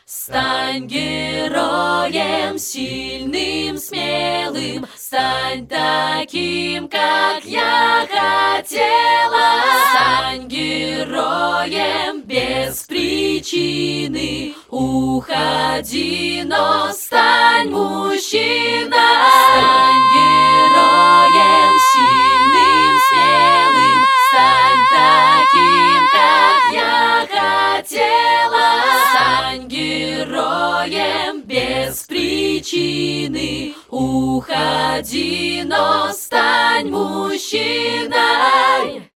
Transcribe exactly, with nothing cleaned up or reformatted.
Стань героем, сильным, смелым, стань таким, как я хотела. Стань героем без причины, уходи, но стань мужчиной. Стань героем, сильным, смелым, стань таким, как я хотела. Стань героем без причины, уходи, но стань мужчиной.